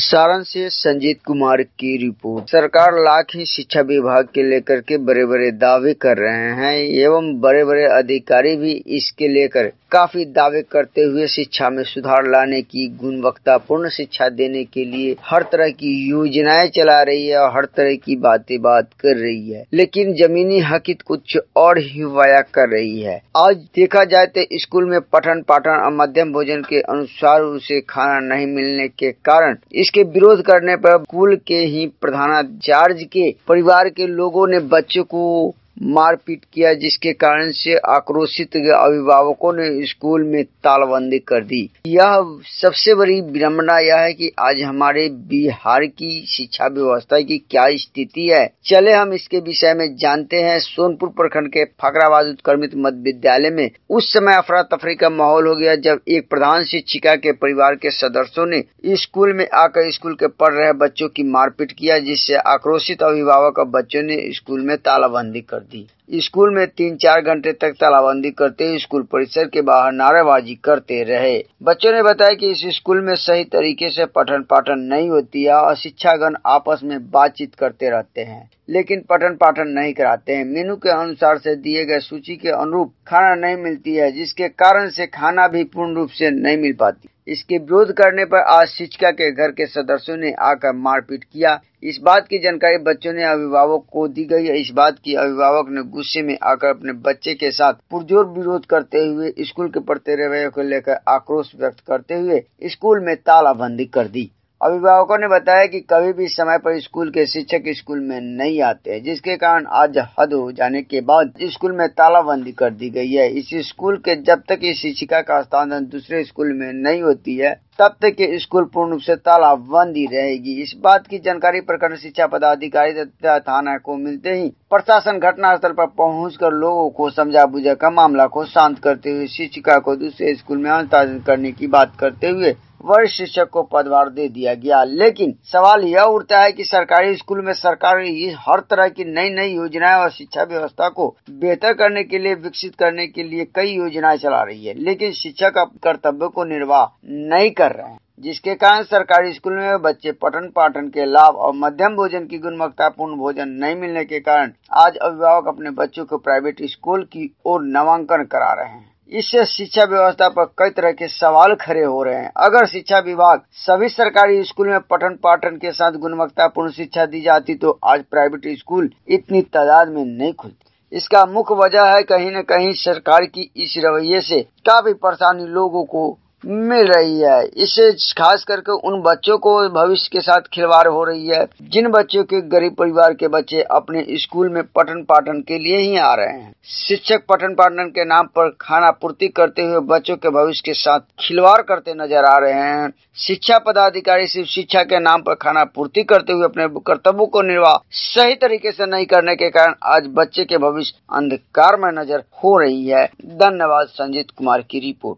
सारण से संजीत कुमार की रिपोर्ट। सरकार लाख ही शिक्षा विभाग के लेकर के बड़े बड़े दावे कर रहे हैं एवं बड़े बड़े अधिकारी भी इसके लेकर काफी दावे करते हुए शिक्षा में सुधार लाने की, गुणवत्तापूर्ण शिक्षा देने के लिए हर तरह की योजनाएं चला रही है और हर तरह की बात कर रही है, लेकिन जमीनी हकीकत कुछ और ही वाया कर रही है। आज देखा जाए तो स्कूल में पठन पाठन और मध्यम भोजन के अनुसार उसे खाना नहीं मिलने के कारण इसके विरोध करने पर स्कूल के ही प्रधानाचार्य के परिवार के लोगों ने बच्चों को मारपीट किया, जिसके कारण से आक्रोशित अभिभावकों ने स्कूल में तालाबंदी कर दी। यह सबसे बड़ी विडंबना यह है कि आज हमारे बिहार की शिक्षा व्यवस्था की क्या स्थिति है। चले हम इसके विषय में जानते हैं। सोनपुर प्रखंड के फकराबाद उत्क्रमित मध्य विद्यालय में उस समय अफरा तफरी का माहौल हो गया जब एक प्रधान शिक्षिका के परिवार के सदस्यों ने स्कूल में आकर स्कूल के पढ़ रहे बच्चों की मारपीट किया, जिससे आक्रोशित अभिभावक और बच्चों ने स्कूल में तालाबंदी कर दी। स्कूल में 3-4 घंटे तक तालाबंदी करते हुए स्कूल परिसर के बाहर नारेबाजी करते रहे। बच्चों ने बताया कि इस स्कूल में सही तरीके से पठन पाठन नहीं होती है और शिक्षागण आपस में बातचीत करते रहते हैं, लेकिन पठन पाठन नहीं कराते हैं। मेनू के अनुसार से दिए गए सूची के अनुरूप खाना नहीं मिलती है, जिसके कारण से खाना भी पूर्ण रूप से नहीं मिल पाती। इसके विरोध करने पर आज शिक्षिका के घर के सदस्यों ने आकर मारपीट किया। इस बात की जानकारी बच्चों ने अभिभावक को दी गई है। इस बात की अभिभावक ने गुस्से में आकर अपने बच्चे के साथ पुरजोर विरोध करते हुए स्कूल के बढ़ते रवैये को लेकर आक्रोश व्यक्त करते हुए स्कूल में तालाबंदी कर दी। अभिभावकों ने बताया कि कभी भी समय पर स्कूल के शिक्षक स्कूल में नहीं आते, जिसके कारण आज हद हो जाने के बाद स्कूल में तालाबंदी कर दी गई है। इस स्कूल के जब तक इस शिक्षिका का स्थानांतरण दूसरे स्कूल में नहीं होती है तब तक ये स्कूल पूर्ण रूप से तालाबंदी रहेगी। इस बात की जानकारी प्रखंड शिक्षा पदाधिकारी तथा थाना को मिलते ही प्रशासन घटनास्थल पर पहुंचकर लोगों को समझा बुझाकर मामला को शांत करते हुए शिक्षिका को दूसरे स्कूल में स्थानांतरित करने की बात करते हुए वरिष्ठ शिक्षक को पदभार दे दिया गया। लेकिन सवाल यह उठता है कि सरकारी स्कूल में सरकार हर तरह की नई योजनाएं और शिक्षा व्यवस्था को बेहतर करने के लिए, विकसित करने के लिए कई योजनाएं चला रही है, लेकिन शिक्षक अपने कर्तव्य को निर्वाह नहीं कर रहे हैं, जिसके कारण सरकारी स्कूल में बच्चे पठन पाठन के लाभ और मध्यम भोजन की गुणवत्तापूर्ण भोजन नहीं मिलने के कारण आज अभिभावक अपने बच्चों को प्राइवेट स्कूल की ओर नामांकन करा रहे हैं। इससे शिक्षा व्यवस्था पर कई तरह के सवाल खड़े हो रहे हैं। अगर शिक्षा विभाग सभी सरकारी स्कूल में पठन पाठन के साथ गुणवत्तापूर्ण शिक्षा दी जाती तो आज प्राइवेट स्कूल इतनी तादाद में नहीं खुलती। इसका मुख्य वजह है कहीं न कहीं सरकार की इस रवैये से काफी परेशानी लोगों को मिल रही है। इससे खास करके उन बच्चों को भविष्य के साथ खिलवाड़ हो रही है जिन बच्चों के गरीब परिवार के बच्चे अपने स्कूल में पठन पाठन के लिए ही आ रहे हैं। शिक्षक पठन पाठन के नाम पर खाना पूर्ति करते हुए बच्चों के भविष्य के साथ खिलवाड़ करते नजर आ रहे हैं। शिक्षा पदाधिकारी सिर्फ शिक्षा के नाम पर खाना पूर्ति करते हुए अपने कर्तव्यों को निर्वाह सही तरीके से नहीं करने के कारण आज बच्चे के भविष्य अंधकार में नजर हो रही है। धन्यवाद। संजीत कुमार की रिपोर्ट।